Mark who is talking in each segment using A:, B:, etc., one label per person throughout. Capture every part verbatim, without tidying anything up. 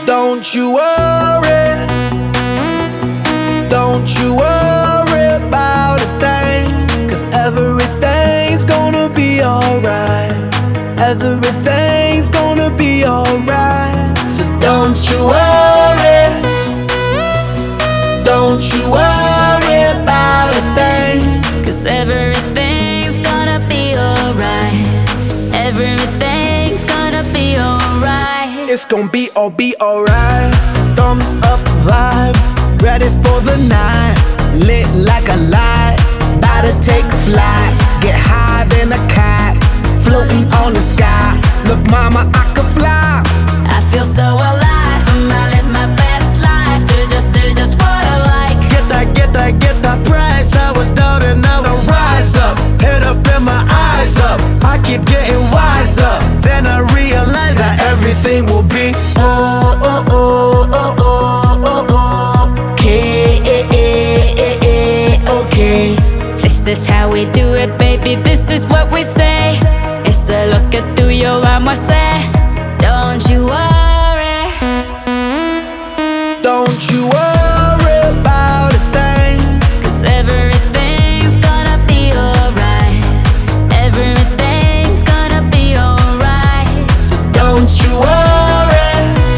A: Don't you worry, don't you worry about a thing, 'cause everything's gonna be alright. Everything's gonna be alright. So don't you worry, don't you worry about a thing,
B: 'cause everything's gonna be alright. Everything's gonna be alright.
A: it's gonna be all be alright. Thumbs up vibe, ready for the night. Lit like a light, about to take a flight. Get higher than a kite, floating on the sky. Look mama, I could fly.
B: I feel so alive, and I live my best life. Do just, do just what I like.
A: Get that, get that, get that price. I was down and now I rise up. Head up and my eyes up, I keep getting wiser. Then I realize that everything will be
B: Oh, oh, oh, oh, oh, oh, oh. Okay, okay. This is how we do it, baby. This is what we say. It's a look at through your armor, say. Don't you worry.
A: don't you worry about a thing,
B: 'Cause everything's gonna be alright. Everything's gonna be alright.
A: so don't you worry,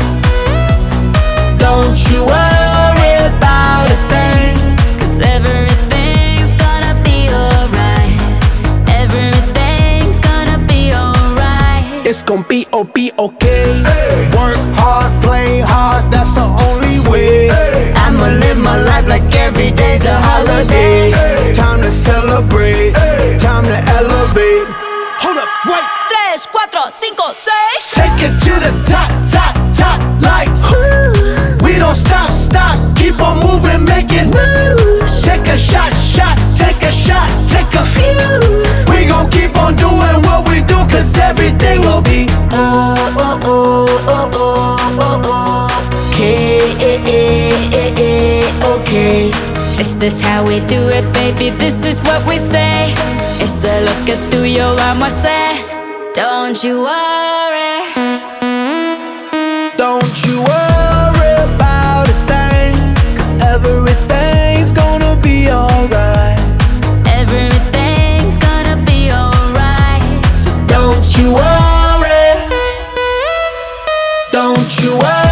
A: don't you worry about a thing.
B: 'Cause everything's gonna be alright. Everything's gonna be alright.
A: It's gonna be oh be okay. Work hard, play hard, that's the only way. I'ma live my life like every day's a holiday. Time to celebrate, time to elevate. Hold up, wait.
B: Tres, cuatro, cinco, seis.
A: Take it to the top, top, top, like we don't stop, stop, keep on moving, make it
B: Moves.
A: Take a shot, shot, take a shot, take a few. We gon' keep on doing what we do, 'cause everything will be
B: Oh, oh, oh, oh, oh, oh, oh. Okay, okay. This is how we do it, baby. This is what we say. It's a look at through your armor, say. Don't you worry.
A: don't you worry about a thing, 'cause everything's gonna be alright.
B: Everything's gonna be alright.
A: So don't you worry, don't you worry